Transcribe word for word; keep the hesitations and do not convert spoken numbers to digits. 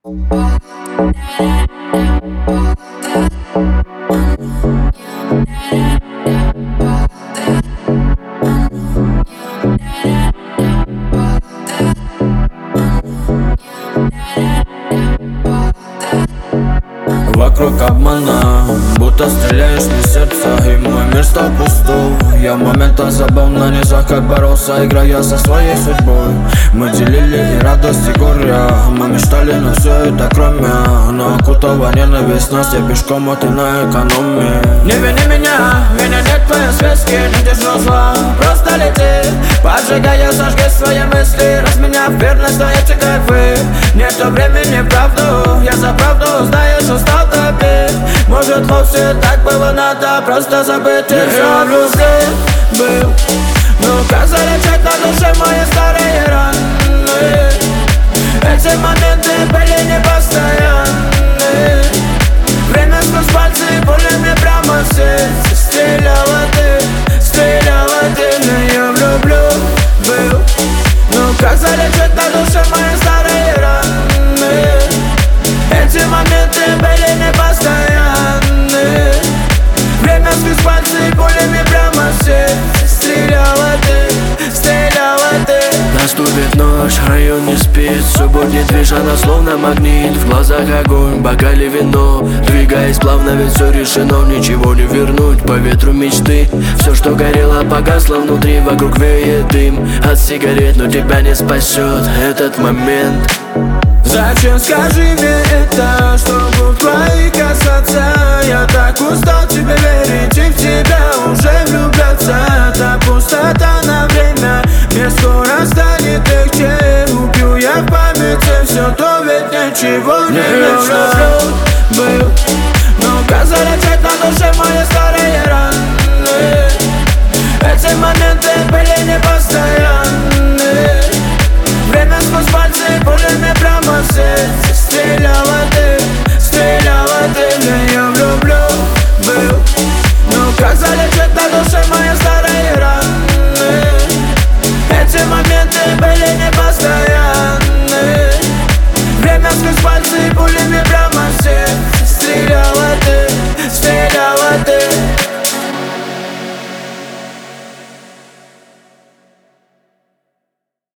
Вокруг обмана, будто стреляешь мне в сердце, и мой мир стал пустым. Я в моментах забыл на низах, как боролся, играя со своей судьбой. Мы делили и радость, и горя, мы мечтали на все это кроме. Но окутала ненависть нас, я пешком, а ты на экономии. Не вини меня, меня нет в твоей связке, не держу зла, просто лети. Поджигая, сожги свои мысли, разменяв верность, но эти кайфы. Нету времени, правду, я за правду, знаешь, устал топить. Может, вовсе так было надо, просто забыть и все влюблен был. Ну как залечать на душе мои старые раны? Эти моменты были непостоянны. Время сквозь пальцы пулями прямо в сердце. Стреляла ты, стреляла ты, но я влюблен был. Ну как залечать на душе мои старые раны? Эти моменты были непостоянны. Время сквозь пальцы пулями прямо в сердце. Стреляла ты, стреляла ты. Наступит ночь, район не спит, все будет движено, словно магнит. В глазах огонь, в бокале вино, двигаясь плавно, ведь все решено. Ничего не вернуть по ветру мечты. Все, что горело, погасло внутри. Вокруг веет дым от сигарет, но тебя не спасет этот момент. Зачем, скажи мне это, чтобы в твои касаться? Я так устал тебе верить и в тебя уже влюбляться. Эта пустота на время, мне скоро станет легче. Убью я в памяти все, то ведь ничего не мешает.